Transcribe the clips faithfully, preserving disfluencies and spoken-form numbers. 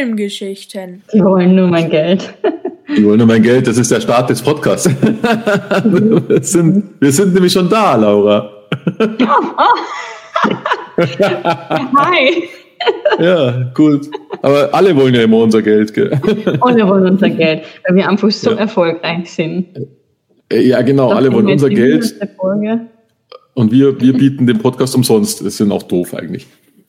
Filmgeschichten. Die wollen nur mein Geld. Die wollen nur mein Geld, das ist der Start des Podcasts. wir, sind, wir sind nämlich schon da, Laura. Hi. Ja, gut. Aber alle wollen ja immer unser Geld, gell? Alle wollen unser Geld, weil wir einfach so ja. erfolgreich sind. Ja, genau, das alle wollen unser Geld. Und wir, wir bieten den Podcast umsonst. Das ist auch doof eigentlich.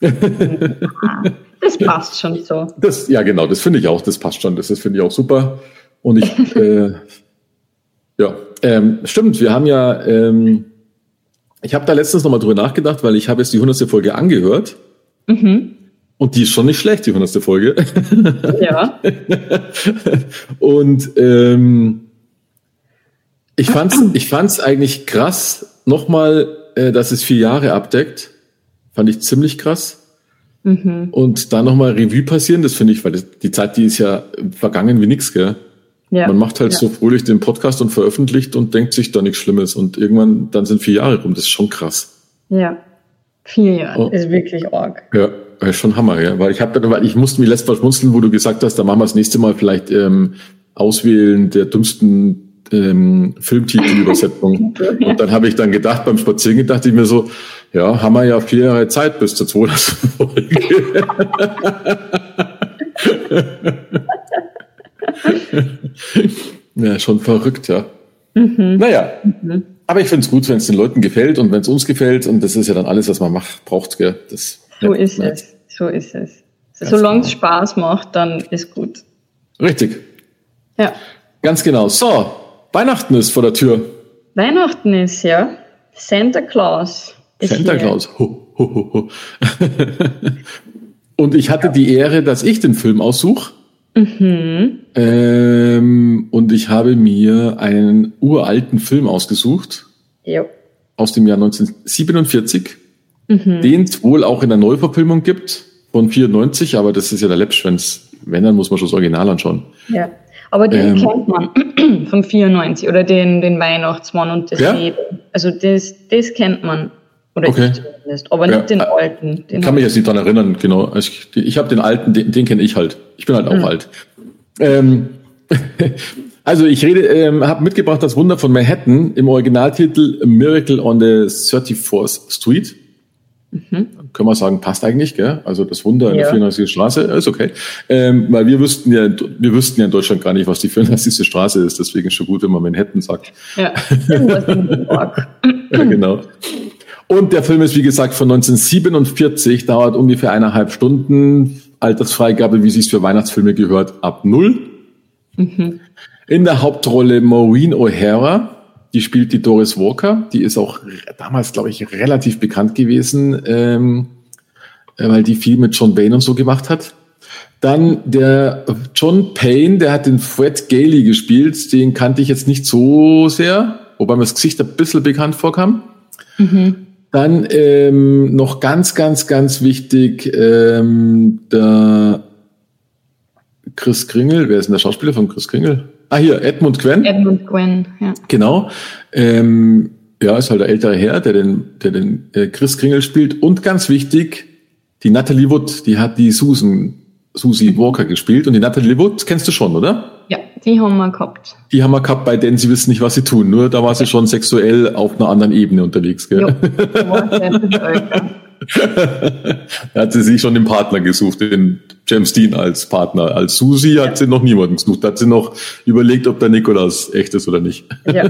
Das passt schon so. Das, ja, genau, das finde ich auch. Das passt schon. Das, das finde ich auch super. Und ich, äh, ja, ähm, stimmt, wir haben ja, ähm, ich habe da letztens nochmal drüber nachgedacht, weil ich habe jetzt die hundertste Folge angehört. Mhm. Und die ist schon nicht schlecht, die hundertste Folge. Ja. Und ähm, ich fand's, ich fand's eigentlich krass, nochmal, äh, dass es vier Jahre abdeckt. Fand ich ziemlich krass. Mhm. Und da nochmal Revue passieren, das finde ich, weil das, die Zeit, die ist ja vergangen wie nix, gell? Ja. Man macht halt ja. so fröhlich den Podcast und veröffentlicht und denkt sich da nichts Schlimmes. Und irgendwann, dann sind vier Jahre rum. Das ist schon krass. Ja, vier Jahre oh. ist wirklich arg. Ja. Das ist schon Hammer, ja. Weil ich habe, weil ich musste mich letztes Mal schmunzeln, wo du gesagt hast, da machen wir das nächste Mal vielleicht ähm, Auswählen der dümmsten ähm, Filmtitelübersetzung. Und dann habe ich dann gedacht, beim Spazierengehen dachte ich mir so, ja, haben wir ja vier Jahre Zeit bis zur zweihundertsten Folge. Ja, schon verrückt, ja. Mhm. Naja. Mhm. Aber ich finde es gut, wenn es den Leuten gefällt und wenn es uns gefällt. Und das ist ja dann alles, was man macht, braucht, gell. Das So ist es, so ist es. Solange es Spaß macht, dann ist gut. Richtig. Ja. Ganz genau. So, Weihnachten ist vor der Tür. Weihnachten ist, ja. Santa Claus ist Santa hier. Claus. Ho, ho, ho, ho. Und ich hatte die Ehre, dass ich den Film aussuche. Mhm. Ähm, und ich habe mir einen uralten Film ausgesucht. Ja. Aus dem Jahr neunzehnhundertsiebenundvierzig. Mhm. Den es wohl auch in der Neuverfilmung gibt, von vierundneunzig, aber das ist ja der Läppsch, wenn's, wenn, dann muss man schon das Original anschauen. Ja, aber den ähm, kennt man, von vierundneunzig, oder den, den Weihnachtsmann und das ja? Leben. Also das, das kennt man, oder okay. ich zumindest, aber ja. nicht den alten. Den ich kann mich jetzt nicht dran erinnern, genau. Ich, ich habe den alten, den, den kenne ich halt. Ich bin halt auch mhm. alt. Ähm, also ich rede, ähm, habe mitgebracht das Wunder von Manhattan, im Originaltitel A Miracle on the thirty-fourth Street. Mhm. Können wir sagen, passt eigentlich, gell? Also das Wunder in ja. der vierundneunzigsten Straße, ist okay. Ähm, weil wir wüssten ja, wir wüssten ja in Deutschland gar nicht, was die vierundneunzigste Straße ist. Deswegen ist schon gut, wenn man Manhattan sagt. Ja, irgendwas in New York. Ja, genau. Und der Film ist, wie gesagt, von neunzehnhundertsiebenundvierzig, dauert ungefähr eineinhalb Stunden. Altersfreigabe, wie es sich für Weihnachtsfilme gehört, ab null. Mhm. In der Hauptrolle Maureen O'Hara. Die spielt die Doris Walker. Die ist auch damals, glaube ich, relativ bekannt gewesen, ähm, weil die viel mit John Wayne und so gemacht hat. Dann der John Payne, der hat den Fred Gailey gespielt. Den kannte ich jetzt nicht so sehr, wobei mir das Gesicht ein bisschen bekannt vorkam. Mhm. Dann ähm, noch ganz, ganz, ganz wichtig, ähm, der Chris Kringle. Wer ist denn der Schauspieler von Chris Kringle? Ah, hier, Edmund Gwenn. Edmund Gwenn, ja. Genau. Ähm, ja, ist halt der ältere Herr, der den, der den äh, Chris Kringle spielt. Und ganz wichtig, die Natalie Wood, die hat die Susan, Susie Walker gespielt. Und die Natalie Wood kennst du schon, oder? Ja, die haben wir gehabt. Die haben wir gehabt, bei denen sie wissen nicht, was sie tun. Nur da war sie schon sexuell auf einer anderen Ebene unterwegs, gell? Jo, da hat sie sich schon den Partner gesucht, den James Dean als Partner. Als Susi hat ja. sie noch niemanden gesucht. Da hat sie noch überlegt, ob der Nikolaus echt ist oder nicht. Ja.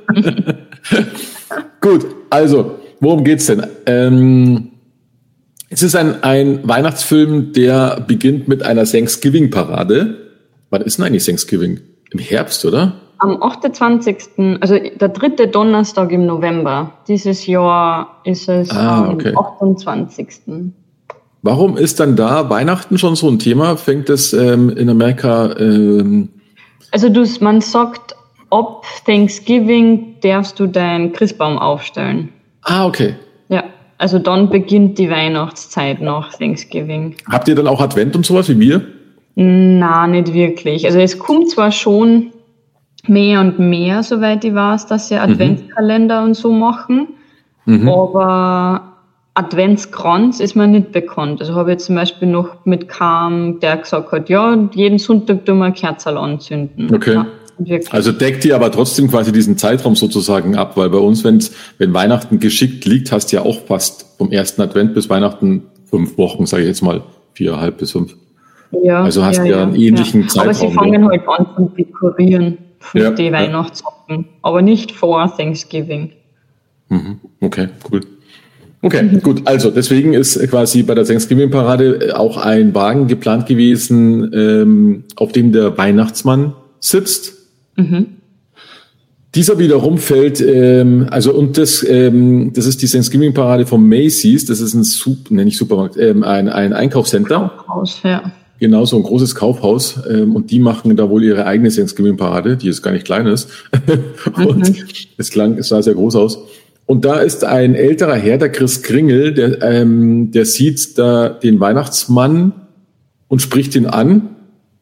Gut, also, worum geht's denn? Ähm, es ist ein, ein Weihnachtsfilm, der beginnt mit einer Thanksgiving-Parade. Wann ist denn eigentlich Thanksgiving? Im Herbst, oder? Am achtundzwanzigsten, also der dritte Donnerstag im November. Dieses Jahr ist es ah, am okay. achtundzwanzigsten Warum ist dann da Weihnachten schon so ein Thema? Fängt es ähm, in Amerika... Ähm also du, man sagt, ab Thanksgiving darfst du deinen Christbaum aufstellen. Ah, okay. Ja, also dann beginnt die Weihnachtszeit nach Thanksgiving. Habt ihr dann auch Advent und sowas wie wir? Na, nicht wirklich. Also es kommt zwar schon mehr und mehr, soweit ich weiß, dass sie Adventskalender mhm. und so machen, mhm. aber Adventskranz ist mir nicht bekannt. Also habe ich jetzt zum Beispiel noch mit Kam, der gesagt hat, ja, jeden Sonntag tun wir ein Kerzerl anzünden. Okay. Ja, also deckt ihr aber trotzdem quasi diesen Zeitraum sozusagen ab, weil bei uns, wenn's, wenn Weihnachten geschickt liegt, hast du ja auch fast vom ersten Advent bis Weihnachten fünf Wochen, sage ich jetzt mal, viereinhalb bis fünf. Ja, also hast du ja, ja einen ähnlichen ja. Zeitraum. Aber sie fangen halt an zu dekorieren für ja, die ja. Weihnachtssachen, aber nicht vor Thanksgiving. Okay, cool. Okay, mhm. gut. Also deswegen ist quasi bei der Thanksgiving-Parade auch ein Wagen geplant gewesen, ähm, auf dem der Weihnachtsmann sitzt. Mhm. Dieser wiederum fällt, ähm, also und das, ähm, das ist die Thanksgiving-Parade von Macy's. Das ist ein Super, ne, nicht Supermarkt, ähm, ein ein Einkaufscenter. Kaufhaus, ja. Genau, so ein großes Kaufhaus. Ähm, und die machen da wohl ihre eigene Thanksgiving-Parade, die jetzt gar nicht klein ist. Und mhm. es klang, es sah sehr groß aus. Und da ist ein älterer Herr, der Chris Kringel, der, ähm, der sieht da den Weihnachtsmann und spricht ihn an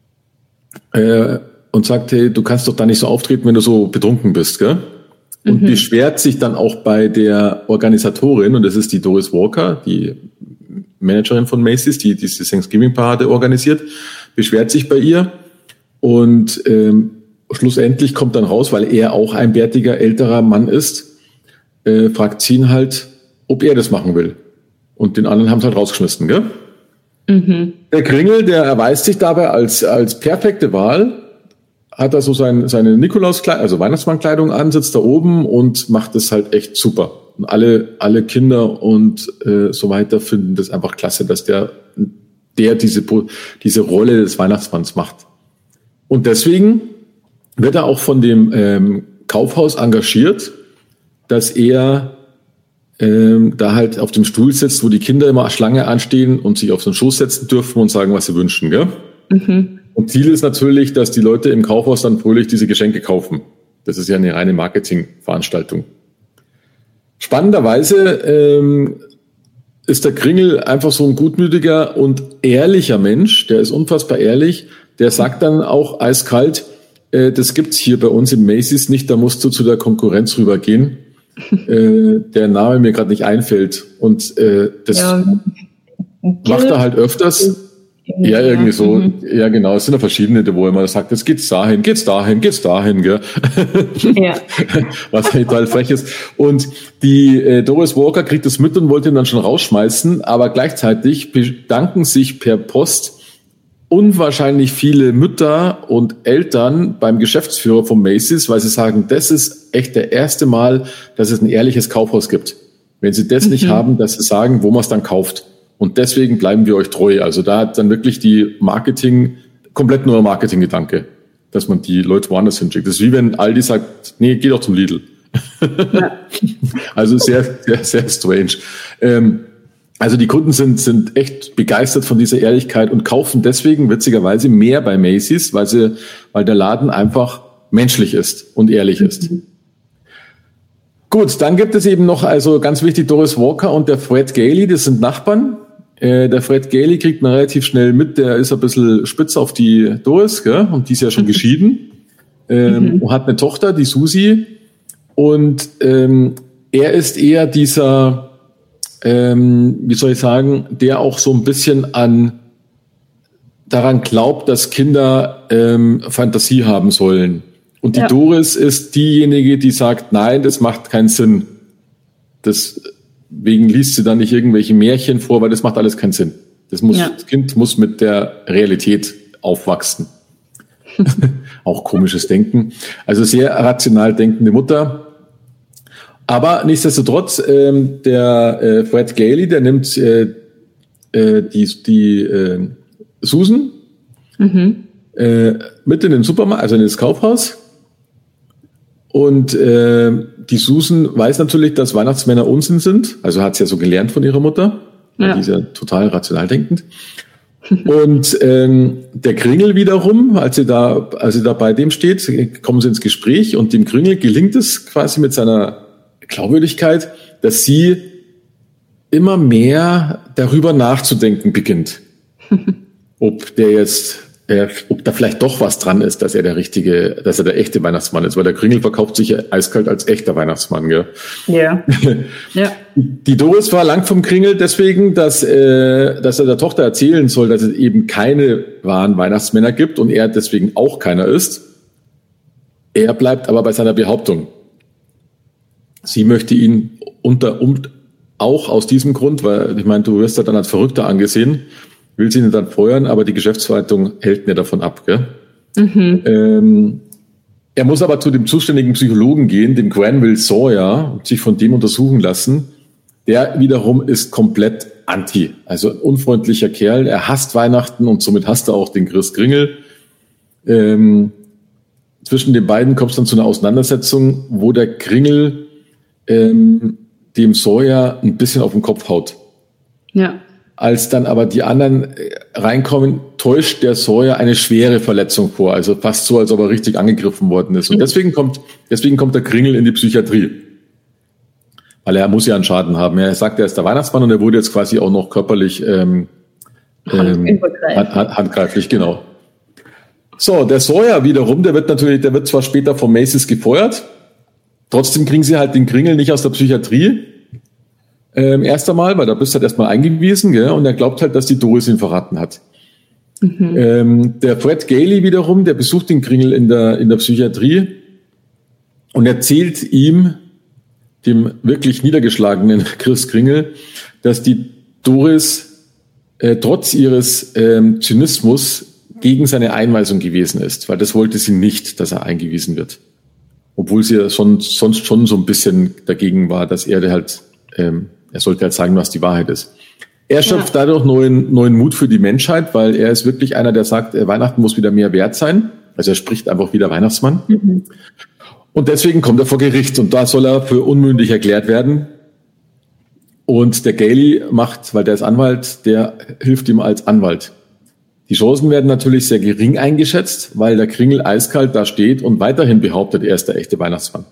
äh, und sagt, hey, du kannst doch da nicht so auftreten, wenn du so betrunken bist, gell? Und mhm. beschwert sich dann auch bei der Organisatorin, und das ist die Doris Walker, die Managerin von Macy's, die diese Thanksgiving-Parade organisiert, beschwert sich bei ihr und ähm, schlussendlich kommt dann raus, weil er auch ein bärtiger, älterer Mann ist, Äh, fragt sie ihn halt, ob er das machen will. Und den anderen haben sie halt rausgeschmissen, gell? Mhm. Der Kringel, der erweist sich dabei als, als perfekte Wahl, hat da so sein, seine Nikolauskleidung, also Weihnachtsmannkleidung an, sitzt da oben und macht das halt echt super. Und alle, alle Kinder und äh, so weiter finden das einfach klasse, dass der, der diese, diese Rolle des Weihnachtsmanns macht. Und deswegen wird er auch von dem ähm, Kaufhaus engagiert, dass er ähm, da halt auf dem Stuhl sitzt, wo die Kinder immer Schlange anstehen und sich auf so einen Schoß setzen dürfen und sagen, was sie wünschen. Gell? Mhm. Und Ziel ist natürlich, dass die Leute im Kaufhaus dann fröhlich diese Geschenke kaufen. Das ist ja eine reine Marketingveranstaltung. Spannenderweise ähm, ist der Kringel einfach so ein gutmütiger und ehrlicher Mensch. Der ist unfassbar ehrlich. Der sagt dann auch eiskalt, äh, das gibt's hier bei uns im Macy's nicht, da musst du zu der Konkurrenz rübergehen. äh, der Name mir gerade nicht einfällt. Und äh, das ja, macht er halt öfters. Ja, irgendwie so. Mhm. Ja, genau. Es sind ja verschiedene, wo er immer sagt, jetzt geht's dahin, geht's dahin, geht's dahin, gell? Ja. Was halt total frech ist. Und die äh, Doris Walker kriegt das mit und wollte ihn dann schon rausschmeißen, aber gleichzeitig bedanken sich per Post unwahrscheinlich viele Mütter und Eltern beim Geschäftsführer von Macy's, weil sie sagen, das ist echt der erste Mal, dass es ein ehrliches Kaufhaus gibt. Wenn sie das mhm. nicht haben, dass sie sagen, wo man es dann kauft. Und deswegen bleiben wir euch treu. Also da hat dann wirklich die Marketing, komplett neuer Marketinggedanke, dass man die Leute woanders hinschickt. Das ist wie wenn Aldi sagt, nee, geh doch zum Lidl. Ja. Also sehr, sehr, sehr strange. Ähm, Also die Kunden sind sind echt begeistert von dieser Ehrlichkeit und kaufen deswegen witzigerweise mehr bei Macy's, weil sie weil der Laden einfach menschlich ist und ehrlich ist. Mhm. Gut, dann gibt es eben noch, also ganz wichtig, Doris Walker und der Fred Gailey, das sind Nachbarn. Äh, der Fred Gailey kriegt man relativ schnell mit, der ist ein bisschen spitz auf die Doris, gell? Und die ist ja schon geschieden. Ähm, mhm. Und hat eine Tochter, die Susi. Und ähm, er ist eher dieser Ähm, wie soll ich sagen, der auch so ein bisschen an daran glaubt, dass Kinder ähm, Fantasie haben sollen. Und die ja. Doris ist diejenige, die sagt, nein, das macht keinen Sinn. Deswegen liest sie dann nicht irgendwelche Märchen vor, weil das macht alles keinen Sinn. Das muss, ja. das Kind muss mit der Realität aufwachsen. Auch komisches Denken. Also sehr rational denkende Mutter. Aber nichtsdestotrotz, ähm, der äh, Fred Gailey, der nimmt äh, äh, die, die äh, Susan mhm. äh, mit in den Supermarkt, also in das Kaufhaus. Und äh, die Susan weiß natürlich, dass Weihnachtsmänner Unsinn sind. Also hat sie ja so gelernt von ihrer Mutter. Ja. Die ist ja total rational denkend. Und ähm, der Kringel wiederum, als sie da, als sie da bei dem steht, kommen sie ins Gespräch und dem Kringel gelingt es quasi mit seiner Glaubwürdigkeit, dass sie immer mehr darüber nachzudenken beginnt. Ob der jetzt äh, ob da vielleicht doch was dran ist, dass er der richtige, dass er der echte Weihnachtsmann ist, weil der Kringel verkauft sich ja eiskalt als echter Weihnachtsmann, gell? Ja. Ja. Die Doris war lang vom Kringel deswegen, dass, äh, dass er der Tochter erzählen soll, dass es eben keine wahren Weihnachtsmänner gibt und er deswegen auch keiner ist. Er bleibt aber bei seiner Behauptung. Sie möchte ihn unter um, auch aus diesem Grund, weil ich meine, du wirst ja dann als Verrückter angesehen, will sie ihn dann feuern, aber die Geschäftsleitung hält mir davon ab. Gell? Mhm. Ähm, er muss aber zu dem zuständigen Psychologen gehen, dem Granville Sawyer, und sich von dem untersuchen lassen. Der wiederum ist komplett anti, also ein unfreundlicher Kerl. Er hasst Weihnachten und somit hasst er auch den Kris Kringel. Ähm, zwischen den beiden kommt es dann zu einer Auseinandersetzung, wo der Kringel ähm, dem Sawyer ein bisschen auf den Kopf haut. Ja. Als dann aber die anderen reinkommen, täuscht der Sawyer eine schwere Verletzung vor. Also fast so, als ob er richtig angegriffen worden ist. Und deswegen kommt, deswegen kommt der Kringel in die Psychiatrie. Weil er muss ja einen Schaden haben. Er sagt, er ist der Weihnachtsmann und er wurde jetzt quasi auch noch körperlich ähm, ähm, hand, handgreiflich, genau. So, der Sawyer wiederum, der wird natürlich, der wird zwar später von Macy's gefeuert, trotzdem kriegen sie halt den Kringel nicht aus der Psychiatrie. Ähm, erst einmal, weil da bist du halt erstmal eingewiesen, gell? Und er glaubt halt, dass die Doris ihn verraten hat. Mhm. Ähm, der Fred Gailey wiederum, der besucht den Kringel in der, in der Psychiatrie und erzählt ihm, dem wirklich niedergeschlagenen Kris Kringel, dass die Doris äh, trotz ihres ähm, Zynismus gegen seine Einweisung gewesen ist, weil das wollte sie nicht, dass er eingewiesen wird. Obwohl sie ja schon, sonst schon so ein bisschen dagegen war, dass er halt, ähm, er sollte halt sagen, was die Wahrheit ist. Er schöpft ja. dadurch neuen, neuen Mut für die Menschheit, weil er ist wirklich einer, der sagt, äh, Weihnachten muss wieder mehr wert sein. Also er spricht einfach wieder Weihnachtsmann. Mhm. Und deswegen kommt er vor Gericht und da soll er für unmündig erklärt werden. Und der Gailey macht, weil der ist Anwalt, der hilft ihm als Anwalt. Die Chancen werden natürlich sehr gering eingeschätzt, weil der Kringel eiskalt da steht und weiterhin behauptet, er ist der echte Weihnachtsmann.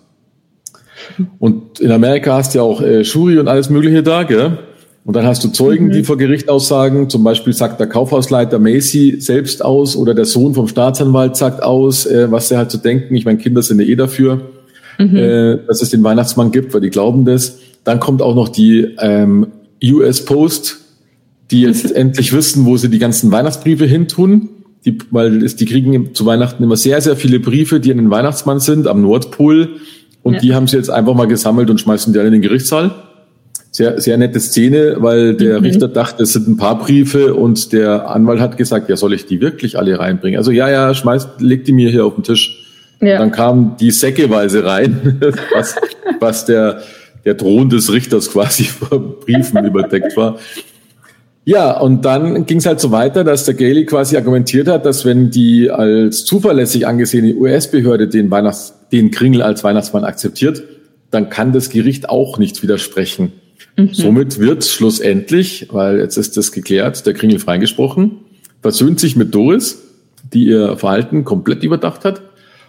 Und in Amerika hast du ja auch äh, Jury und alles Mögliche da, gell? Und dann hast du Zeugen, mhm. die vor Gericht aussagen. Zum Beispiel sagt der Kaufhausleiter Macy selbst aus oder der Sohn vom Staatsanwalt sagt aus, äh, was sie halt so denken. Ich meine, Kinder sind ja eh dafür, mhm. äh, dass es den Weihnachtsmann gibt, weil die glauben das. Dann kommt auch noch die ähm, U S Post, die jetzt endlich wissen, wo sie die ganzen Weihnachtsbriefe hintun. Die, weil es, die kriegen zu Weihnachten immer sehr, sehr viele Briefe, die an den Weihnachtsmann sind, am Nordpol. Und ja. die haben sie jetzt einfach mal gesammelt und schmeißen die alle in den Gerichtssaal. Sehr, sehr nette Szene, weil der mhm. Richter dachte, es sind ein paar Briefe und der Anwalt hat gesagt, ja, soll ich die wirklich alle reinbringen? Also ja, ja, schmeißt, leg die mir hier auf den Tisch. Ja. Und dann kamen die säckeweise rein, was, was der, der Thron des Richters quasi von Briefen überdeckt war. Ja, und dann ging es halt so weiter, dass der Gailey quasi argumentiert hat, dass wenn die als zuverlässig angesehene U S-Behörde den Weihnachts-, den Kringel als Weihnachtsmann akzeptiert, dann kann das Gericht auch nicht widersprechen. Mhm. Somit wird schlussendlich, weil jetzt ist das geklärt, der Kringel freigesprochen, versöhnt sich mit Doris, die ihr Verhalten komplett überdacht hat.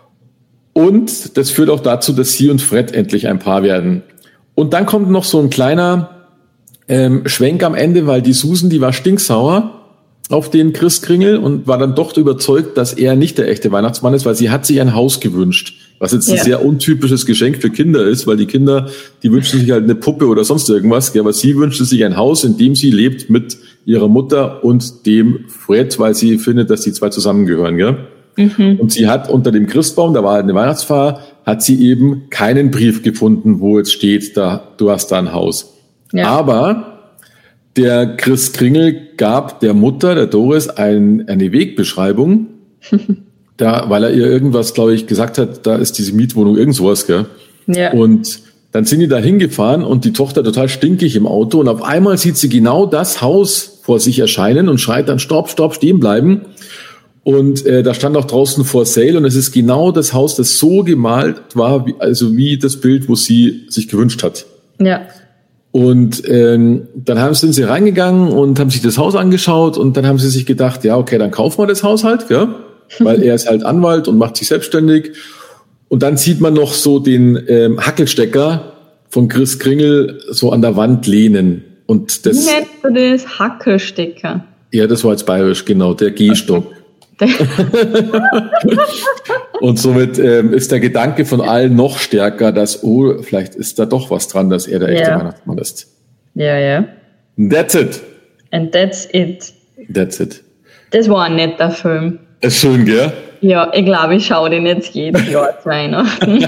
Und das führt auch dazu, dass sie und Fred endlich ein Paar werden. Und dann kommt noch so ein kleiner ähm, Schwenk am Ende, weil die Susan, die war stinksauer auf den Kris Kringel und war dann doch überzeugt, dass er nicht der echte Weihnachtsmann ist, weil sie hat sich ein Haus gewünscht. Was jetzt ja. ein sehr untypisches Geschenk für Kinder ist, weil die Kinder, die wünschen sich halt eine Puppe oder sonst irgendwas. Aber sie wünschte sich ein Haus, in dem sie lebt mit ihrer Mutter und dem Fred, weil sie findet, dass die zwei zusammengehören. Gell? Mhm. Und sie hat unter dem Christbaum, da war halt eine Weihnachtsfeier, hat sie eben keinen Brief gefunden, wo jetzt steht, da du hast da ein Haus. Ja. Aber der Kris Kringel gab der Mutter, der Doris, ein, eine Wegbeschreibung. Da, weil er ihr irgendwas, glaube ich, gesagt hat, da ist diese Mietwohnung, irgend sowas, gell? Ja. Und dann sind die da hingefahren und die Tochter total stinkig im Auto und auf einmal sieht sie genau das Haus vor sich erscheinen und schreit dann, stopp, stopp, stehen bleiben. Und äh, da stand auch draußen for sale und es ist genau das Haus, das so gemalt war, wie, also wie das Bild, wo sie sich gewünscht hat. Ja. Und ähm, dann haben, sind sie reingegangen und haben sich das Haus angeschaut und dann haben sie sich gedacht, ja, okay, dann kaufen wir das Haus halt, gell? Weil er ist halt Anwalt und macht sich selbstständig. Und dann sieht man noch so den ähm, Hackelstecker von Kris Kringel so an der Wand lehnen. Und das, wie nennst du das? Hackelstecker? Ja, das war jetzt bayerisch, genau, der Gehstock. Und somit ähm, ist der Gedanke von allen noch stärker, dass, oh, vielleicht ist da doch was dran, dass er der echte Ja. Weihnachtsmann ist. Ja, ja. That's it. And that's it. That's it. Das war ein netter Film. Ist schön, gell? Ja, ich glaube, ich schaue den jetzt jedes Jahr zu Weihnachten.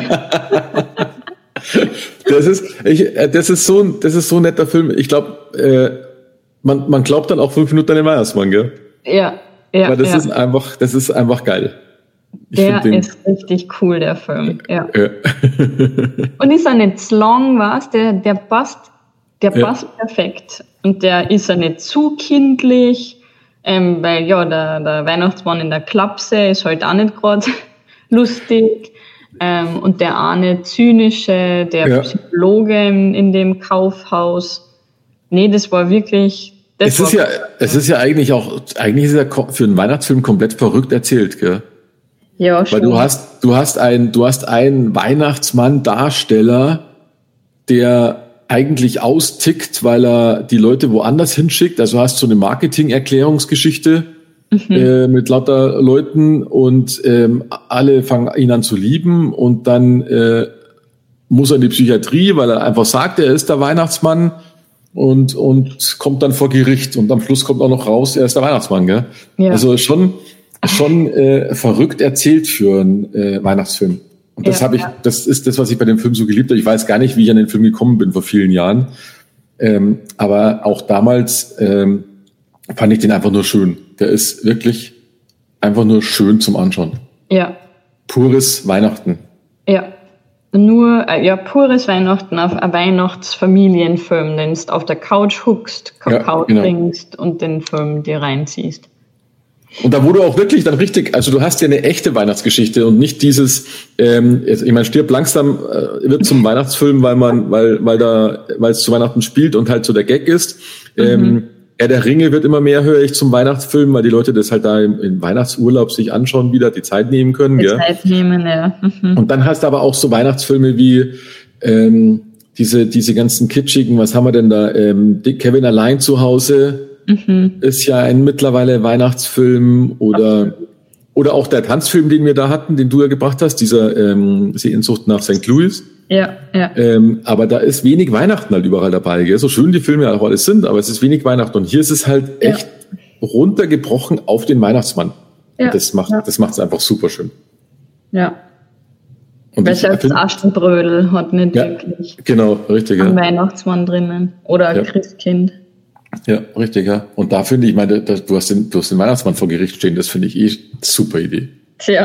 Das ist, ich, äh, das ist so ein, das ist so ein netter Film. Ich glaube, äh, man, man glaubt dann auch fünf Minuten an den Weihnachtsmann, gell? Ja, ja. Weil das ja. ist einfach, das ist einfach geil. Ich Der find den, ist richtig cool, der Film. Ja. ja. Und ist er nicht zu lang, was? Der, der passt, der Ja. passt perfekt. Und der ist er nicht zu kindlich, ähm, weil ja, der, der Weihnachtsmann in der Klapse ist halt auch nicht gerade lustig. Ähm, und der eine zynische, der Ja. Psychologe in, in dem Kaufhaus. Nee, das war wirklich. Das Es war ist ja, es ist ja eigentlich auch, eigentlich ist er ko- für einen Weihnachtsfilm komplett verrückt erzählt, gell? ja, Weil schon. du hast, du hast einen, du hast einen Weihnachtsmann-Darsteller, der eigentlich austickt, weil er die Leute woanders hinschickt. Also hast so eine Marketing-Erklärungsgeschichte mhm. äh, mit lauter Leuten und ähm, alle fangen ihn an zu lieben und dann äh, muss er in die Psychiatrie, weil er einfach sagt, er ist der Weihnachtsmann und und kommt dann vor Gericht und am Schluss kommt auch noch raus, er ist der Weihnachtsmann, gell? Ja. Also schon schon äh, verrückt erzählt für einen äh, Weihnachtsfilm. Und das Ja, habe ich, ja. das ist das, was ich bei dem Film so geliebt habe. Ich weiß gar nicht, wie ich an den Film gekommen bin vor vielen Jahren. Ähm, aber auch damals ähm, fand ich den einfach nur schön. Der ist wirklich einfach nur schön zum Anschauen. Ja, Pures Weihnachten. ja. Nur, äh, ja, pures Weihnachten auf ein Weihnachtsfamilienfilm, den du auf der Couch huckst, Kakao Ja, genau. trinkst und den Film dir reinziehst. Und da wurde auch wirklich dann richtig, also du hast ja eine echte Weihnachtsgeschichte und nicht dieses, ähm, jetzt, ich meine, Stirb langsam äh, wird zum Weihnachtsfilm, weil man, weil, weil da, weil es zu Weihnachten spielt und halt so der Gag ist. Mhm. Ähm, Herr der Ringe wird immer mehr, höre ich, zum Weihnachtsfilm, weil die Leute das halt da im, im Weihnachtsurlaub sich anschauen, wieder die Zeit nehmen können. Die Gell? Zeit nehmen, ja. Mhm. Und dann hast du aber auch so Weihnachtsfilme wie ähm, diese, diese ganzen kitschigen, was haben wir denn da? Ähm, Kevin allein zu Hause. Mhm. Ist ja ein mittlerweile Weihnachtsfilm oder oder auch der Tanzfilm, den wir da hatten, den du ja gebracht hast, dieser ähm, Sehnsucht nach Sankt Louis. Ja, ja. Ähm, aber da ist wenig Weihnachten halt überall dabei, gell? So schön die Filme auch alles sind, aber es ist wenig Weihnachten. Und hier ist es halt Ja. echt runtergebrochen auf den Weihnachtsmann. Ja. Und das macht Ja. das macht's einfach super schön. Ja. Und Weil ich selbst find- Aschenbrödel hat nicht Ja. wirklich genau, richtig, einen ja. Weihnachtsmann drinnen. Oder ein Ja. Christkind. Ja, richtig, ja. Und da finde ich, meine, da, du hast den, du hast den Weihnachtsmann vor Gericht stehen, das finde ich eh super Idee. Tja.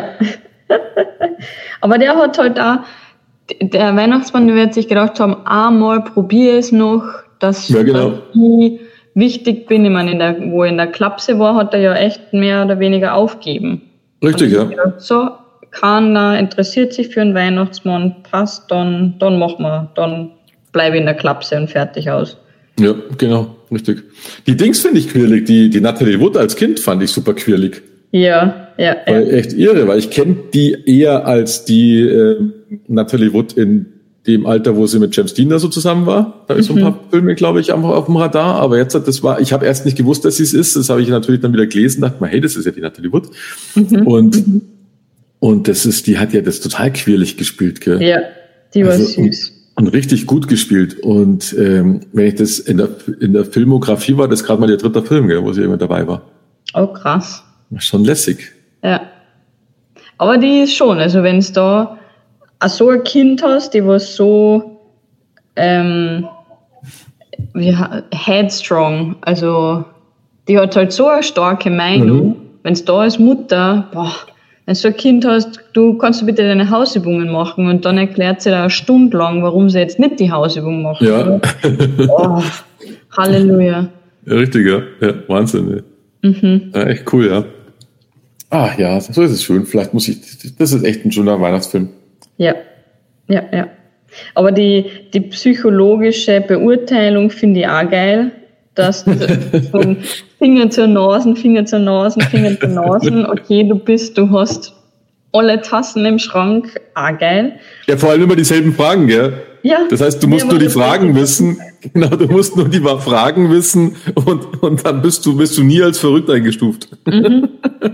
Aber der hat halt auch, der Weihnachtsmann wird sich gedacht haben, einmal probiere es noch, dass, Ja, genau. dass ich wichtig bin. Ich meine, in der, wo er in der Klapse war, hat er ja echt mehr oder weniger aufgeben. Richtig, ja. Und ich gedacht, so, keiner interessiert sich für einen Weihnachtsmann, passt, dann, dann machen wir, dann bleibe ich in der Klapse und fertig aus. Ja, genau, richtig. Die Dings finde ich quirlig, die, die Natalie Wood als Kind fand ich super quirlig. Ja, ja, ja. Weil echt irre, weil ich kenne die eher als die äh, Natalie Wood in dem Alter, wo sie mit James Dean da so zusammen war. Da habe ich so ein paar Filme, glaube ich, einfach auf dem Radar. Aber jetzt hat das war, ich habe erst nicht gewusst, dass sie es ist. Das habe ich natürlich dann wieder gelesen, dachte mir, hey, das ist ja die Natalie Wood. Mhm. Und mhm. und das ist, die hat ja das total quirlig gespielt, gell? Ja, die war Also, süß. Und, und richtig gut gespielt. Und ähm, wenn ich das in der in der Filmografie war, das gerade mal der dritte Film, gell, wo sie immer dabei war. Oh, krass. Schon lässig. Ja. Aber die ist schon, also wenn du da auch so ein Kind hast, die was so ähm, wie, headstrong, also die hat halt so eine starke Meinung, mhm. wenn du da als Mutter, boah, wenn du so ein Kind hast, du kannst du bitte deine Hausübungen machen und dann erklärt sie da eine Stunde lang, warum sie jetzt nicht die Hausübung machen. Ja. Oh, Halleluja. Ja, richtig, ja. Ja, Wahnsinn. Ja. Mhm. Ja, echt cool, ja. Ah ja, so ist es schön. Vielleicht muss ich, das ist echt ein schöner Weihnachtsfilm. Ja, ja, ja. Aber die, die psychologische Beurteilung finde ich auch geil, dass von Finger zur Nasen, Finger zur Nasen, Finger zur Nasen, okay, du bist, du hast alle Tassen im Schrank, ah geil. Ja, vor allem immer dieselben Fragen, gell? Ja. Das heißt, du musst nur die Fragen wissen. Genau, du musst nur die Fragen wissen und, und dann bist du, bist du nie als verrückt eingestuft. Mhm.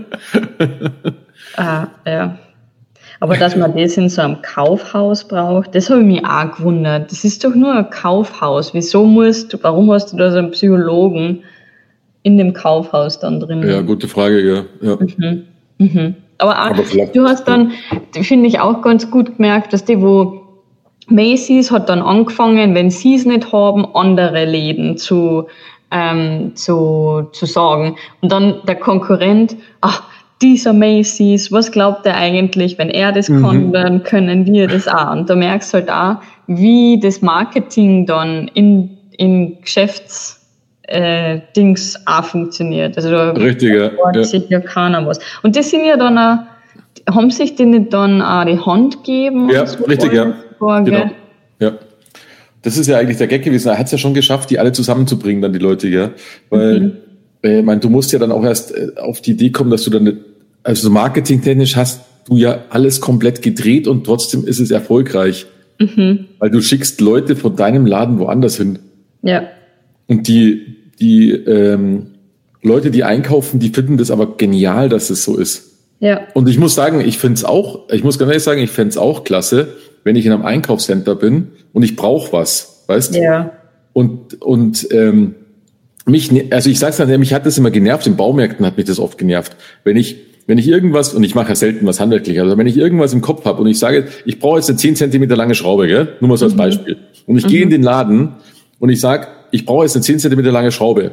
ah, ja. Aber dass man das in so einem Kaufhaus braucht, das habe ich mich auch gewundert. Das ist doch nur ein Kaufhaus. Wieso musst du, warum hast du da so einen Psychologen in dem Kaufhaus dann drin? Ja, gute Frage, ja. ja. Mhm. Mhm. Aber, auch, Aber du hast dann, finde ich auch ganz gut gemerkt, dass die, wo Macy's hat dann angefangen, wenn sie es nicht haben, andere Läden zu, ähm, zu, zu sagen. Und dann der Konkurrent, ach, dieser Macy's, was glaubt er eigentlich, wenn er das mhm. kann, dann können wir das auch. Und da merkst du halt auch, wie das Marketing dann in, in Geschäfts, äh, Dings auch funktioniert. Also da fragt ja. sich ja keiner was. Und das sind ja dann auch, haben sich die nicht dann auch die Hand gegeben? Ja, so richtig, ja. Genau. Ja. Das ist ja eigentlich der Gag gewesen. Er hat es ja schon geschafft, die alle zusammenzubringen, dann die Leute, ja. Weil, mhm. äh, mein, du musst ja dann auch erst äh, auf die Idee kommen, dass du dann, also marketingtechnisch hast du ja alles komplett gedreht und trotzdem ist es erfolgreich. Mhm. Weil du schickst Leute von deinem Laden woanders hin. Ja. Und die, die ähm, Leute, die einkaufen, die finden das aber genial, dass es so ist. Ja. Und ich muss sagen, ich finde es auch, ich muss ganz ehrlich sagen, ich fände es auch klasse, wenn ich in einem Einkaufscenter bin und ich brauche was, weißt du? Ja. Und, und ähm, mich, also ich sag's dann, mich hat das immer genervt, in Baumärkten hat mich das oft genervt. Wenn ich, wenn ich irgendwas, und ich mache ja selten was handwerklich, also wenn ich irgendwas im Kopf habe und ich sage, ich brauche jetzt eine zehn Zentimeter lange Schraube, gell? Nur mal so als Beispiel. Und ich mhm. gehe in den Laden und ich sage, ich brauche jetzt eine zehn Zentimeter lange Schraube.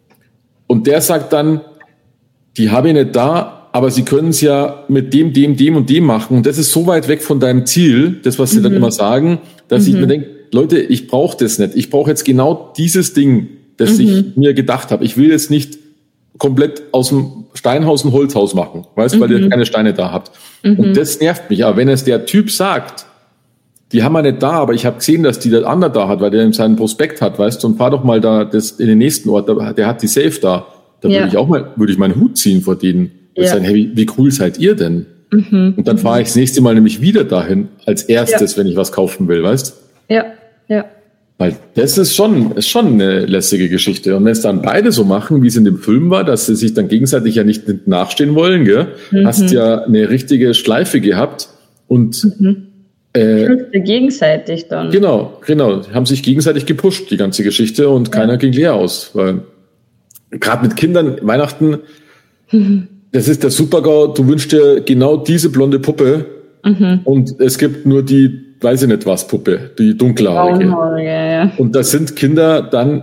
Und der sagt dann, die habe ich nicht da, aber sie können es ja mit dem, dem, dem und dem machen. Und das ist so weit weg von deinem Ziel, das, was sie mhm. dann immer sagen, dass mhm. ich mir denke, Leute, ich brauche das nicht. Ich brauche jetzt genau dieses Ding, das mhm. ich mir gedacht habe. Ich will jetzt nicht komplett aus dem Steinhaus ein Holzhaus machen, weißt du, mhm. weil ihr keine Steine da habt. Mhm. Und das nervt mich. Aber wenn es der Typ sagt, die haben wir nicht da, aber ich habe gesehen, dass die das andere da hat, weil der in seinen Prospekt hat, weißt du, und fahr doch mal da das in den nächsten Ort, der hat die Safe da. Da ja. würde ich auch mal, würde ich meinen Hut ziehen vor denen. Ja. Sagen, hey, wie, wie cool seid ihr denn? Mhm. Und dann fahre ich das nächste Mal nämlich wieder dahin, als erstes, ja. wenn ich was kaufen will, weißt du? Ja, ja. Weil das ist schon, ist schon eine lässige Geschichte. Und wenn es dann beide so machen, wie es in dem Film war, dass sie sich dann gegenseitig ja nicht nachstehen wollen, gell? Mhm. Hast ja eine richtige Schleife gehabt und mhm. äh, gegenseitig dann. Genau, genau. Haben sich gegenseitig gepusht, die ganze Geschichte, und keiner ja. ging leer aus. Weil gerade mit Kindern, Weihnachten, mhm. das ist der Super-GAU, du wünschst dir genau diese blonde Puppe mhm. und es gibt nur die, weiß ich nicht was, Puppe, die dunkelhaarige. Ja. Und da sind Kinder dann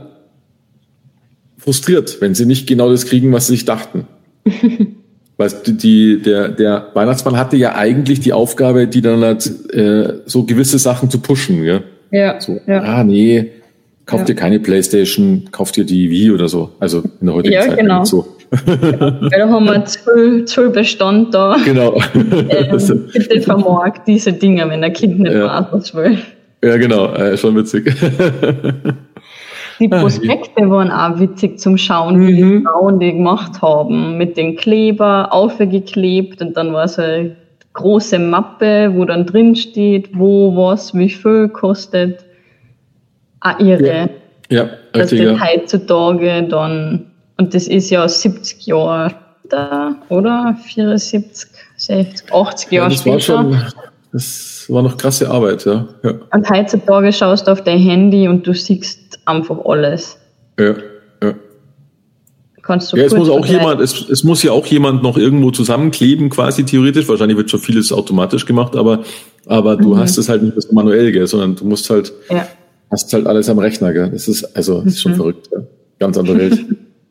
frustriert, wenn sie nicht genau das kriegen, was sie sich dachten. Weißt du, die, der, der Weihnachtsmann hatte ja eigentlich die Aufgabe, die dann halt, äh, so gewisse Sachen zu pushen, ja. Ja. So, ja. ah, nee, kauft ja. dir keine Playstation, kauft dir die Wii oder so. Also in der heutigen ja, Zeit. Genau. So. Weil da haben wir zwei Bestand da. Genau. Ähm, bitte vermag diese Dinge, wenn der Kind nicht ja. weiß, was will. Ja, genau. Äh, schon witzig. Die Prospekte waren auch witzig zum Schauen, wie mhm. die Frauen die gemacht haben. Mit den Kleber aufgeklebt und dann war so eine große Mappe, wo dann drin steht, wo was, wie viel kostet. Ah, irre. Ja, ja dass richtig, das ja. heutzutage dann, und das ist ja siebzig Jahre da, oder? vierundsiebzig, sechzig, achtzig Jahre ja, das später. War schon, das war noch krasse Arbeit, ja. ja. Und heutzutage schaust du auf dein Handy und du siehst einfach alles. Ja, ja. Kannst du ja, es muss auch jemand, es, es muss ja auch jemand noch irgendwo zusammenkleben, quasi theoretisch. Wahrscheinlich wird schon vieles automatisch gemacht, aber, aber du mhm. hast es halt nicht so manuell, gell, sondern du musst halt, ja. hast halt alles am Rechner, gell. Das ist, also, das ist schon mhm. verrückt, ja. Ganz andere Welt.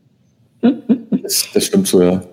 das, das stimmt so, ja.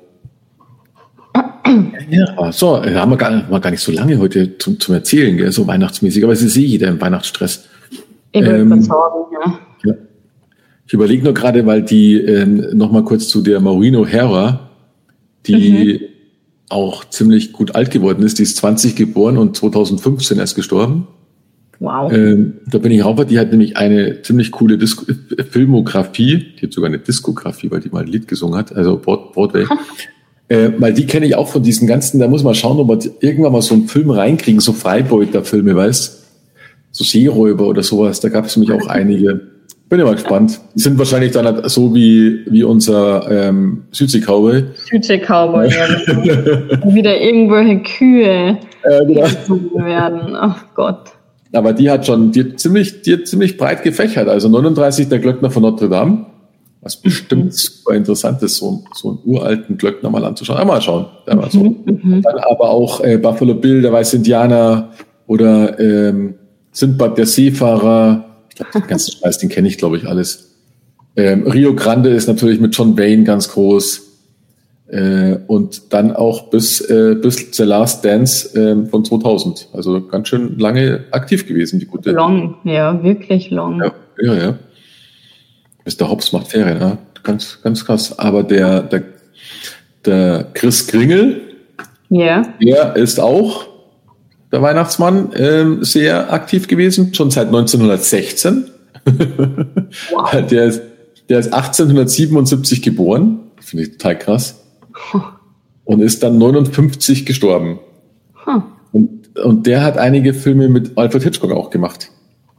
Ja, so, haben wir gar, haben wir gar nicht so lange heute zum, zum Erzählen, gell, so weihnachtsmäßig, aber es ist eh jeder im Weihnachtsstress. Ich würde ähm, sagen, ja. ja. Ich überlege nur gerade, weil die, ähm, nochmal kurz zu der Maureen O'Hara, die mhm. auch ziemlich gut alt geworden ist, die ist zwanzig geboren und zweitausendfünfzehn erst gestorben. Wow. Ähm, da bin ich rauf, die hat nämlich eine ziemlich coole Disco- Filmografie, die hat sogar eine Diskografie, weil die mal ein Lied gesungen hat, also Broadway. Äh, weil die kenne ich auch von diesen ganzen, da muss man schauen, ob wir irgendwann mal so einen Film reinkriegen, so Freibeuter-Filme, weißt, so Seeräuber oder sowas, da gab es nämlich auch einige. Bin ja mal gespannt. Die sind wahrscheinlich dann so wie, wie unser ähm, Südsee-Cowboy. Südsee-Cowboy, ja. Wieder irgendwelche Kühe äh, genau. werden. Ach Gott. Aber die hat schon, die hat ziemlich, die hat ziemlich breit gefächert. Also neununddreißig, der Glöckner von Notre Dame. Was bestimmt mhm. super interessant ist, so, so einen uralten Glöckner mal anzuschauen. Einmal schauen. Einmal so. Mhm. Dann aber auch äh, Buffalo Bill, der weiße Indianer oder ähm, Sindbad der Seefahrer. Ich glaube, den ganzen Scheiß, den kenne ich, glaube ich, alles. Ähm, Rio Grande ist natürlich mit John Wayne ganz groß. Äh, und dann auch bis, äh, bis The Last Dance äh, von zweitausend. Also ganz schön lange aktiv gewesen, die gute. Long, ja, wirklich long. Ja, ja, ja. Mister Hobbs macht Ferien, ja. Ganz, ganz krass. Aber der, der, der Chris Kringel, ja. der ist auch der Weihnachtsmann ähm, sehr aktiv gewesen, schon seit neunzehnhundertsechzehn. Wow. Der ist, der ist achtzehnhundertsiebenundsiebzig geboren. Finde ich total krass. Und ist dann neunundfünfzig gestorben. Huh. Und, und der hat einige Filme mit Alfred Hitchcock auch gemacht.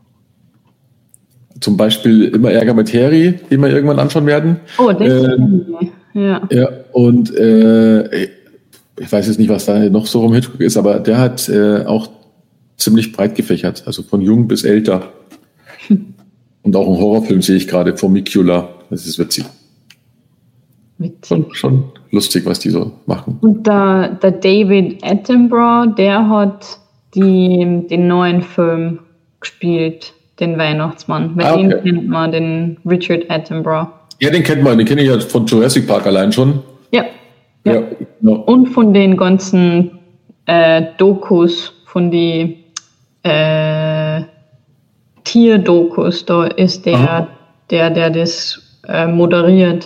Zum Beispiel Immer Ärger mit Harry, den wir irgendwann anschauen werden. Oh, das ähm, ja. Ja, und äh, ich weiß jetzt nicht, was da noch so rum Hitchcock ist, aber der hat äh, auch ziemlich breit gefächert, also von jung bis älter. Hm. Und auch einen Horrorfilm sehe ich gerade, Formicula. Das ist witzig. Witzig. Schon, schon lustig, was die so machen. Und der, der David Attenborough, der hat die, den neuen Film gespielt. Den Weihnachtsmann. Weil ah, okay. Den kennt man, den Richard Attenborough. Ja, den kennt man. Den kenne ich ja von Jurassic Park allein schon. Ja. ja. ja genau. Und von den ganzen äh, Dokus, von den äh, Tierdokus. Da ist der, Aha. der, der das äh, moderiert.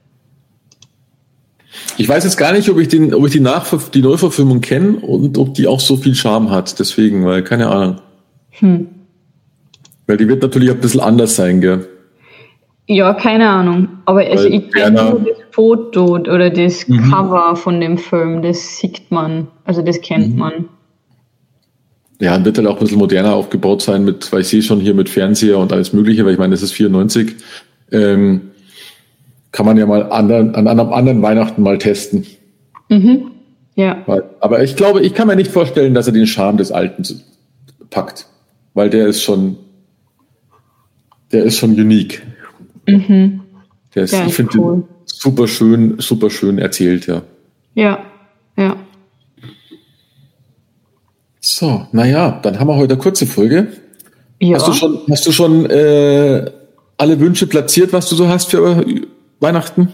Ich weiß jetzt gar nicht, ob ich, den, ob ich die, Nachver- die Neuverfilmung kenne und ob die auch so viel Charme hat. Deswegen, weil keine Ahnung. Hm. Weil die wird natürlich ein bisschen anders sein, gell? Ja, keine Ahnung. Aber also ich kenne nur das Foto oder das mhm. Cover von dem Film, das sieht man, also das kennt mhm. man. Ja, und wird halt auch ein bisschen moderner aufgebaut sein, mit, weil ich sehe schon hier mit Fernseher und alles Mögliche, weil ich meine, das ist vierundneunzig. Ähm, kann man ja mal anderen, an einem anderen Weihnachten mal testen. Mhm. Ja. Weil, aber ich glaube, ich kann mir nicht vorstellen, dass er den Charme des Alten packt. Weil der ist schon, der ist schon unique. Mhm. Der ist, ich finde cool. Den super schön, super schön erzählt, ja. Ja, ja. So, naja, dann haben wir heute eine kurze Folge. Ja. Hast du schon, hast du schon äh, alle Wünsche platziert, was du so hast für Weihnachten?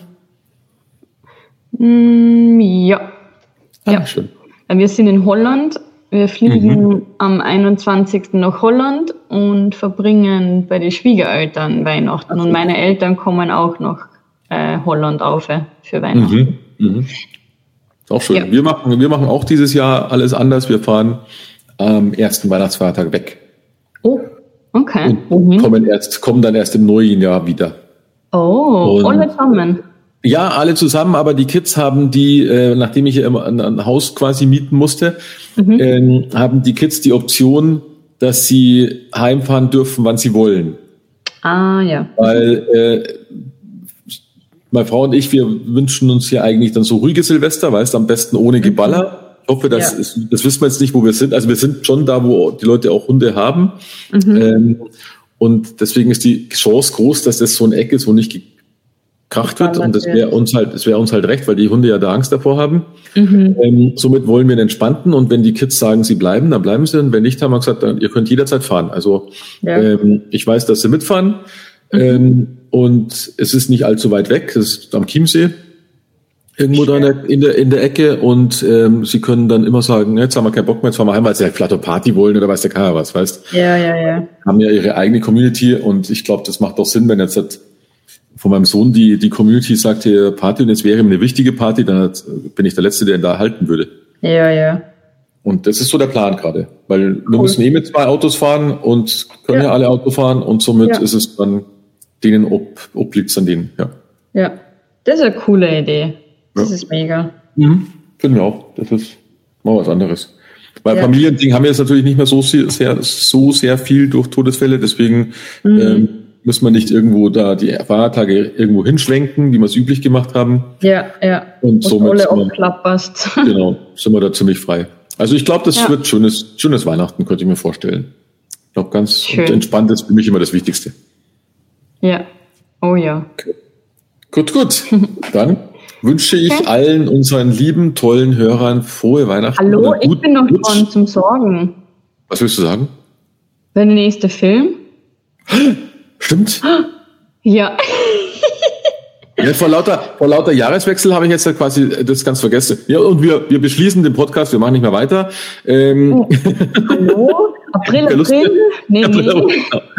Mm, ja. Ah, ja. Schön. Wir sind in Holland. Wir fliegen mhm. am einundzwanzigsten nach Holland und verbringen bei den Schwiegereltern Weihnachten. Und meine Eltern kommen auch nach äh, Holland auf für Weihnachten. Mhm. Mhm. Auch schön. Ja. Wir machen, wir machen auch dieses Jahr alles anders. Wir fahren am ersten Weihnachtsfeiertag weg. Oh, okay. Und mhm. kommen, erst, kommen dann erst im neuen Jahr wieder. Oh, und alle zusammen. Ja, alle zusammen, aber die Kids haben die, äh, nachdem ich immer ein, ein Haus quasi mieten musste, mhm. ähm, haben die Kids die Option, dass sie heimfahren dürfen, wann sie wollen. Ah, ja. Weil äh, meine Frau und ich, wir wünschen uns hier eigentlich dann so ruhige Silvester, weißt du, am besten ohne Geballer. Ich hoffe, das, ja. ist, das wissen wir jetzt nicht, wo wir sind. Also wir sind schon da, wo die Leute auch Hunde haben. Mhm. Ähm, und deswegen ist die Chance groß, dass das so ein Eck ist, wo nicht gekracht wird. Und das wäre uns halt, das wäre uns halt recht, weil die Hunde ja da Angst davor haben. Mhm. Ähm, somit wollen wir einen entspannten. Und wenn die Kids sagen, sie bleiben, dann bleiben sie. Und wenn nicht, haben wir gesagt, dann, ihr könnt jederzeit fahren. Also ja. ähm, ich weiß, dass sie mitfahren. Mhm. Ähm, und es ist nicht allzu weit weg. Das ist am Chiemsee. Irgendwo da in der, in der, in der Ecke. Und ähm, sie können dann immer sagen, jetzt haben wir keinen Bock mehr, jetzt fahren wir heim, weil sie halt vielleicht eine Party wollen oder weiß der Keiner was, weißt? Ja, ja, ja. Haben ja ihre eigene Community. Und ich glaube, das macht doch Sinn, wenn jetzt halt von meinem Sohn die, die Community sagt, hier Party und jetzt wäre ihm eine wichtige Party, dann hat, bin ich der Letzte, der ihn da halten würde. Ja, ja. Und das ist so der Plan gerade. Weil wir cool. müssen eh mit zwei Autos fahren und können ja, ja alle Auto fahren und somit ja. ist es dann denen ob, obliegt es an denen, ja. Ja, das ist eine coole Idee. Das ja. ist mega. Mhm. Finden wir auch. Das ist mal was anderes. Weil Ja. Familiending haben wir jetzt natürlich nicht mehr so sehr, sehr, so sehr viel durch Todesfälle, deswegen Mhm. ähm, müssen wir nicht irgendwo da die Feiertage irgendwo hinschwenken, wie wir es üblich gemacht haben. Ja, ja. Und Wo somit alle sind wir- abklapperst. Genau, sind wir da ziemlich frei. Also ich glaube, das Ja. wird schönes, schönes Weihnachten, könnte ich mir vorstellen. Ich glaube, ganz Schön. und entspannt ist für mich immer das Wichtigste. Ja. Oh ja. Gut, gut. Dann wünsche ich Okay. allen unseren lieben, tollen Hörern frohe Weihnachten. Hallo, oder ich gut- bin noch gut- dran zum Sorgen. Was willst du sagen? Der nächste Film? Stimmt. Ja. Ja, vor lauter, vor lauter Jahreswechsel habe ich jetzt quasi das ganz vergessen. Ja, und wir, wir beschließen den Podcast, wir machen nicht mehr weiter. Ähm, Oh. Hallo? April, Keine Lust April? Nee, nee.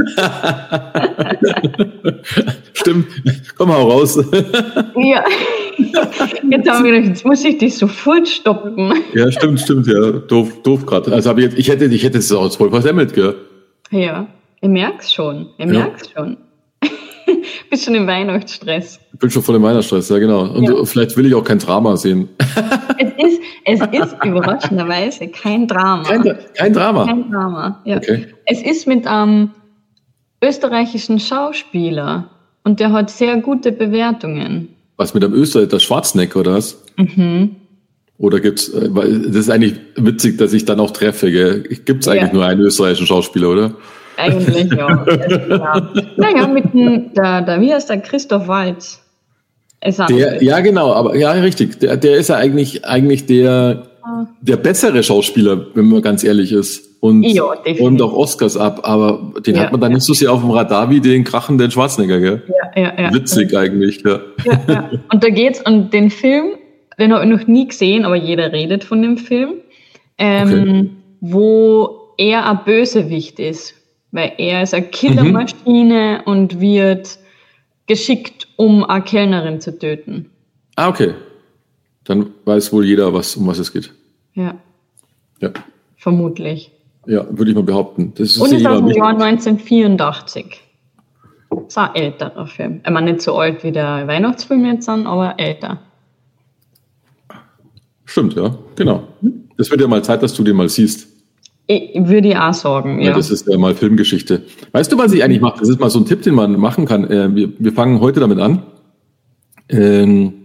Stimmt. Komm, hau raus. Ja. Jetzt haben wir gedacht, jetzt muss ich dich sofort stoppen. Ja, stimmt, stimmt, ja. Doof, doof gerade. Also habe ich jetzt, ich hätte, ich hätte es auch voll versemmelt, gell? Ja, ich merk's schon. Ich Ja. merk's schon. Bist schon im Weihnachtsstress. Ich bin schon voll im Weihnachtsstress, ja genau. Und Ja. vielleicht will ich auch kein Drama sehen. Es ist, es ist überraschenderweise kein Drama. Kein, kein Drama. Kein Drama, ja. Okay. Es ist mit einem österreichischen Schauspieler und der hat sehr gute Bewertungen. Was mit dem Österreich, der Schwarzenegger oder was? Mhm. Oder gibt's, äh, weil das ist eigentlich witzig, dass ich dann auch treffe, gell? Gibt's eigentlich Ja. nur einen österreichischen Schauspieler, oder? Eigentlich, ja. ja. Naja, mit dem, der, der, wie heißt der, Christoph Waltz. Ist auch Der, ja, genau, aber ja, richtig. Der, der ist ja eigentlich, eigentlich der, der bessere Schauspieler, wenn man ganz ehrlich ist. Und, Ja, definitiv. und auch Oscars ab, aber den Ja, hat man dann ja. nicht so sehr auf dem Radar wie den krachenden Schwarzenegger, gell? Ja, ja, ja. Witzig eigentlich, ja. Ja, ja. Und da geht's um den Film, den habe ich noch nie gesehen, aber jeder redet von dem Film, ähm, Okay. wo er ein Bösewicht ist. Weil er ist eine Killermaschine Mhm. und wird geschickt, um eine Kellnerin zu töten. Ah, okay. Dann weiß wohl jeder, was, um was es geht. Ja, Ja, vermutlich. ja, würde ich mal behaupten. Das ist Und ja ist aus immer dem wichtig. Jahr neunzehnhundertvierundachtzig. Das ist ein älterer Film. Ich meine, nicht so alt wie der Weihnachtsfilm jetzt an, aber älter. Stimmt, ja, genau. Das wird ja mal Zeit, dass du den mal siehst. Ich, würde ich auch sagen, Ja. ja. Das ist ja mal Filmgeschichte. Weißt du, was ich eigentlich mache? Das ist mal so ein Tipp, den man machen kann. Äh, wir, wir fangen heute damit an. Ähm,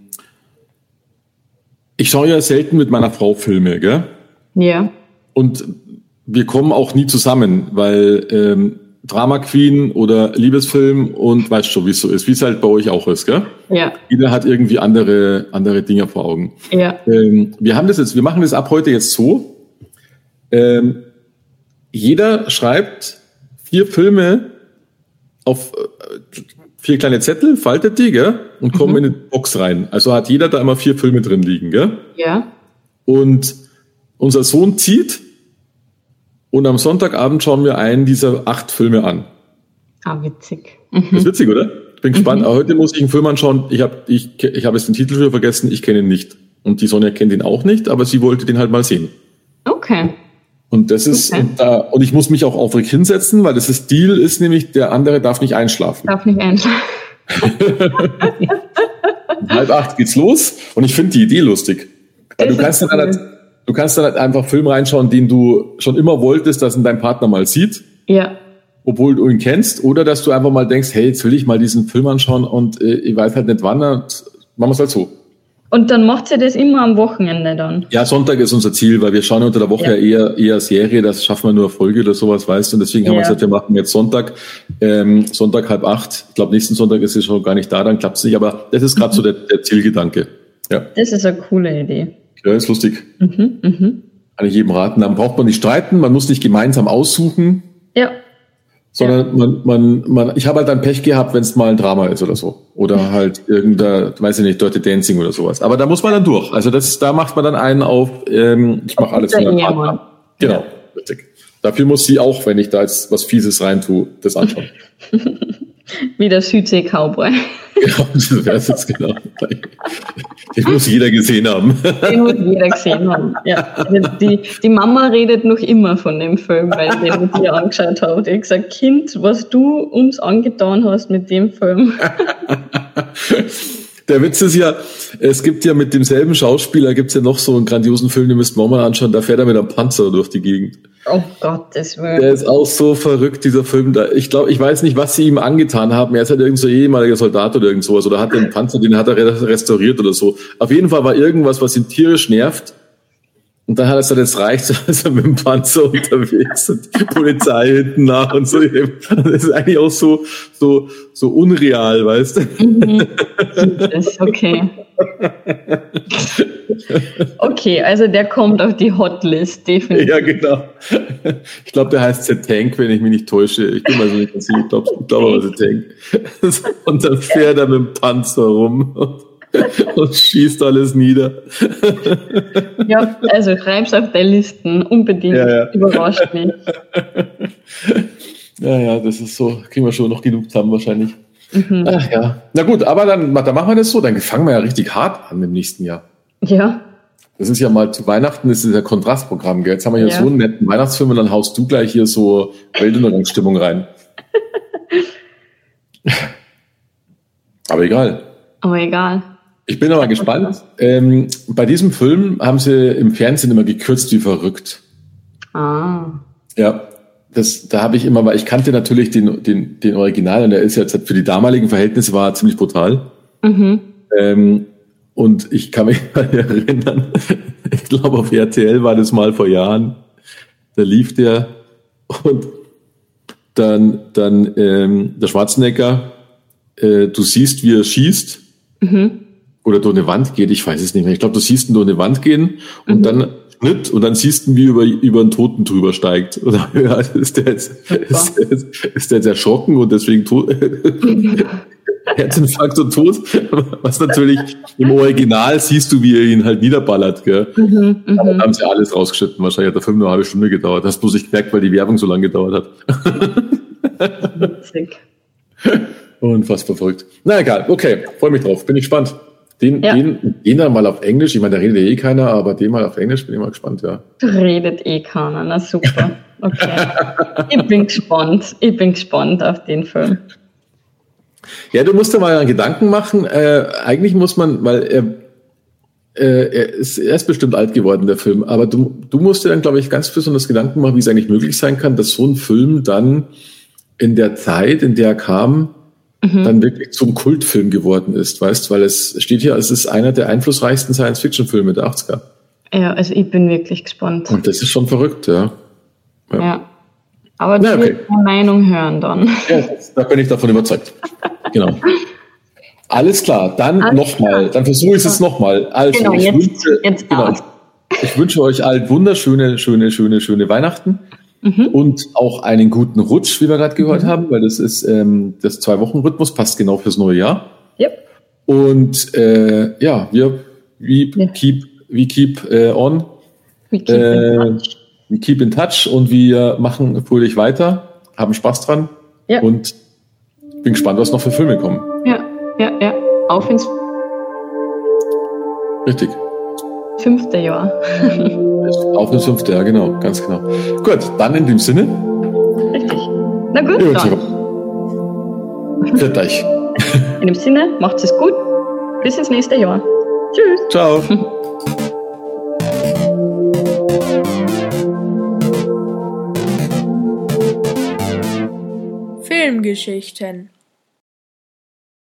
ich schaue ja selten mit meiner Frau Filme, gell? Ja, Und wir kommen auch nie zusammen, weil ähm, Drama Queen oder Liebesfilm und weißt schon, wie es so ist, wie es halt bei euch auch ist, gell? ja, Jeder hat irgendwie andere, andere Dinge vor Augen. ja. Ähm, wir haben das jetzt, wir machen das ab heute jetzt so. Ähm, jeder schreibt vier Filme auf äh, vier kleine Zettel, faltet die, gell? Und kommen in eine Box rein. Also hat jeder da immer vier Filme drin liegen, gell? Ja, Und unser Sohn zieht und am Sonntagabend schauen wir einen dieser acht Filme an. ah, witzig. Das ist witzig, oder? Ich bin gespannt. Aber heute muss ich einen Film anschauen. Ich habe ich, ich hab jetzt den Titel schon vergessen. Ich kenne ihn nicht. Und die Sonja kennt ihn auch nicht, aber sie wollte den halt mal sehen. Okay. Und das ist, Okay. und, da, und ich muss mich auch aufrecht hinsetzen, weil das ist Deal ist nämlich, der andere darf nicht einschlafen. Darf nicht einschlafen. Um halb acht geht's los und ich finde die Idee lustig. Weil Das du kannst, ist dann cool. halt, du kannst dann halt einfach Film reinschauen, den du schon immer wolltest, dass ihn dein Partner mal sieht, Ja, obwohl du ihn kennst, oder dass du einfach mal denkst, hey, jetzt will ich mal diesen Film anschauen und äh, ich weiß halt nicht wann, und machen wir es halt so. und dann macht sie das immer am Wochenende dann. Ja, Sonntag ist unser Ziel, weil wir schauen unter der Woche ja, Ja. eher, eher Serie, das schaffen wir nur Folge oder sowas, weißt du, und deswegen haben wir Ja. gesagt, wir machen jetzt Sonntag, ähm, Sonntag halb acht. Ich glaube, nächsten Sonntag ist sie schon gar nicht da, dann klappt es nicht, aber das ist gerade so der, der Zielgedanke. Ja. Das ist eine coole Idee. Ja, ist lustig. Mhm, mhm. Kann ich jedem raten. Dann braucht man nicht streiten, man muss nicht gemeinsam aussuchen, Ja, sondern man, man, man, ich habe halt dann Pech gehabt, wenn es mal ein Drama ist oder so. Oder halt irgendein, weiß ich nicht, Dirty Dancing oder sowas. Aber da muss man dann durch. Also das, da macht man dann einen auf, ähm, ich mache alles für meinen Ehemann. Partner. Genau, richtig. Dafür muss sie auch, wenn ich da jetzt was Fieses reintue, das anschauen. wie der Südsee-Cowboy. Genau, das wäre jetzt genau. Den muss jeder gesehen haben. Den muss jeder gesehen haben. Ja. Die, die Mama redet noch immer von dem Film, weil ich den mit ihr angeschaut habe. Die hat gesagt, Kind, was du uns angetan hast mit dem Film. Der Witz ist ja, es gibt ja mit demselben Schauspieler, gibt's ja noch so einen grandiosen Film, den müssten wir auch mal anschauen, da fährt er mit einem Panzer durch die Gegend. Oh Gottes Willen. Der ist auch so verrückt, dieser Film. Da, ich glaube, ich weiß nicht, was sie ihm angetan haben. Er ist halt irgend so ehemaliger Soldat oder irgend sowas. Oder hat den Panzer, den hat er restauriert oder so. Auf jeden Fall war irgendwas, was ihn tierisch nervt. Und dann hat er gesagt, jetzt reicht's, also mit dem Panzer unterwegs und die Polizei hinten nach und so. Das ist eigentlich auch so, so, so unreal, weißt du? Mhm. Okay. Okay, also der kommt auf die Hotlist, definitiv. Ja, genau. Ich glaube, der heißt The Tank, wenn ich mich nicht täusche. Ich bin mal so nicht ganz sicher. Ich glaube, ich glaub, aber The Tank. Und dann fährt er mit dem Panzer rum und, und schießt alles nieder. Ja, also schreib's auf der Liste. Unbedingt. Ja, ja. Überrascht mich. Ja, ja, das ist so. Kriegen wir schon noch genug zusammen wahrscheinlich. Mhm. Ach ja. Na gut, aber dann, dann machen wir das so. Dann fangen wir ja richtig hart an im nächsten Jahr. Ja. Das ist ja mal zu Weihnachten, das ist ja Kontrastprogramm, gell? Jetzt haben wir hier ja so einen netten Weihnachtsfilm und dann haust du gleich hier so Weltuntergangsstimmung rein. Aber egal. Aber egal. Ich bin aber gespannt. Ähm, bei diesem Film haben sie im Fernsehen immer gekürzt wie verrückt. Ah. Ja, das, da habe ich immer, weil ich kannte natürlich den, den, den Original und der ist jetzt für die damaligen Verhältnisse war ziemlich brutal. Mhm. Ähm, Und ich kann mich erinnern, ich glaube auf R T L war das mal vor Jahren, da lief der und dann, dann ähm, der Schwarzenegger, äh, du siehst, wie er schießt mhm. oder durch eine Wand geht, ich weiß es nicht mehr. Ich glaube, du siehst ihn durch eine Wand gehen und mhm. dann Schnitt und dann siehst du, wie über, über einen Toten drüber steigt. Oder ja, ist der jetzt, ist der jetzt, ist der jetzt erschrocken und deswegen tot? Herzinfarkt und tot, was natürlich im Original siehst du, wie er ihn halt niederballert, gell? Mhm, aber dann haben sie alles rausgeschnitten. Wahrscheinlich hat der Film nur eine halbe Stunde gedauert. Das hast bloß nicht gemerkt, weil die Werbung so lange gedauert hat. Witzig. Unfassbar verrückt. Na egal, okay, freue mich drauf, bin ich gespannt. Den, ja. den, den dann mal auf Englisch, ich meine, da redet eh keiner, aber den mal auf Englisch, bin ich mal gespannt, ja. Redet eh keiner, na super. Okay. Ich bin gespannt, ich bin gespannt auf den Film. Ja, du musst dir mal einen Gedanken machen. Äh, eigentlich muss man, weil er, äh, er, ist, er ist bestimmt alt geworden, der Film, aber du, du musst dir dann, glaube ich, ganz besonders Gedanken machen, wie es eigentlich möglich sein kann, dass so ein Film dann in der Zeit, in der er kam, mhm. dann wirklich zum Kultfilm geworden ist, weißt, weil es steht hier, es ist einer der einflussreichsten Science-Fiction-Filme der achtziger. Ja, also ich bin wirklich gespannt. Und das ist schon verrückt, ja. Ja. ja. Aber du willst meine Meinung hören dann. Ja, da bin ich davon überzeugt. Genau. Alles klar, dann nochmal, dann versuche ich es nochmal. Also, genau, ich, jetzt, wünsche, jetzt genau, ich wünsche euch allen wunderschöne, schöne, schöne, schöne Weihnachten mhm. und auch einen guten Rutsch, wie wir gerade gehört mhm. haben, weil das ist ähm, das Zwei-Wochen-Rhythmus, passt genau fürs neue Jahr. Yep. Und äh, ja, wir we yeah. keep, we keep uh, on. We keep äh, in touch. We keep in touch und wir machen fröhlich weiter, haben Spaß dran ja. und bin gespannt, was noch für Filme kommen. Ja, ja, ja. Auf ins Richtig. fünfte Jahr. Auf ins fünfte Jahr, genau, ganz genau. Gut, dann in dem Sinne. Richtig. Na gut, dann. Für euch. In dem Sinne, macht's es gut. Bis ins nächste Jahr. Tschüss. Ciao. Filmgeschichten